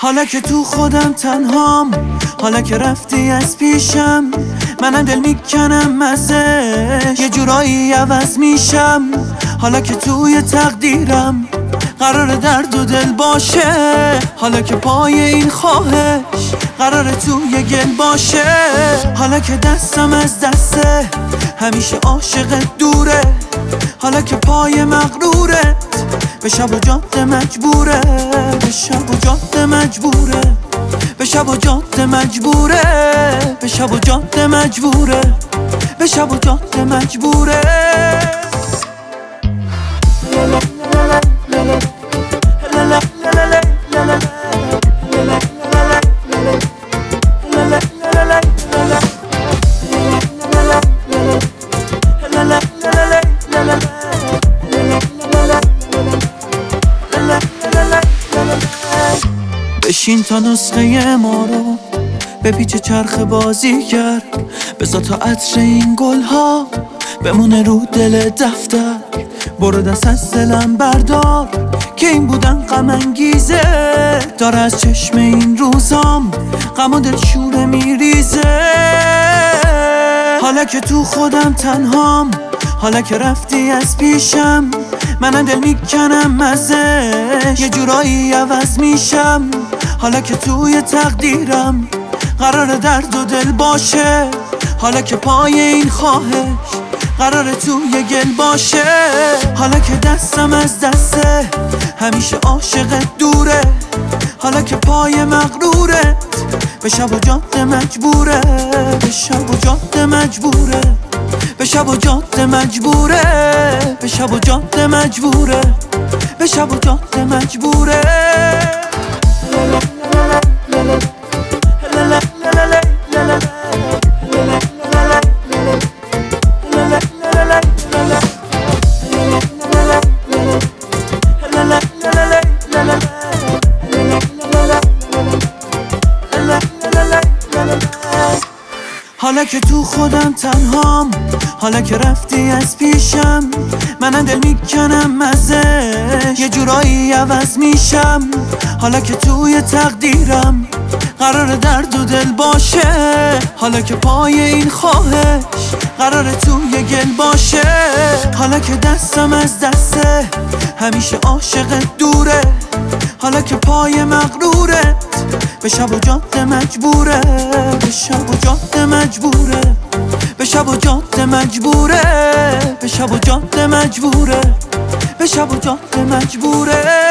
حالا که تو خودم تنهام، حالا که رفتی از پیشم، منم دل میکنم ازش، یه جورایی عوض میشم. حالا که توی تقدیرم قرار درد و دل باشه، حالا که پای این خواهش قرار توی گل باشه. حالا که دستم از دسته همیشه عاشقت دوره، حالا که پای مغرورت به شب و جاده مجبوره، به شب و جاده مجبوره، به شب و جاده مجبوره، به شب و جاده مجبوره، به شب و جاده مجبوره. بشین تا نسخه ما رو به پیچ چرخ بازی کرد، بذار تا عطر این گلها بمونه رو دل دفتر. برو دست از دلم بردار که این بودن غم انگیزه، داره از چشم این روزام غم و دلشوره میریزه. حالا که تو خودم تنهام، حالا که رفتی از پیشم، منم دل میکنم ازش، یه جورایی عوض میشم. حالا که توی تقدیرم قرار درد و دل باشه، حالا که پای این خواهش قرار توی گل باشه. حالا که دستم از دسته همیشه عاشقت دوره، حالا که پای مغرورت به شب و جاده مجبوره، به شب و جاده مجبوره، به شب و جاده مجبوره، به شب و جاده مجبوره، به شب و جاده مجبوره. حالا که تو خودم تنهام، حالا که رفتی از پیشم، منم دل میکنم ازش، یه جورایی عوض میشم. حالا که توی تقدیرم قرار درد و دل باشه، حالا که پای این خواهش قرار توی گل باشه. حالا که دستم از دسته همیشه عاشقت دوره، حالا که پای مغرورت به شب و جاده مجبوره، به شب و جاده مجبوره، به شب و جاده مجبوره، به شب و جاده مجبوره، به شب و جاده مجبوره.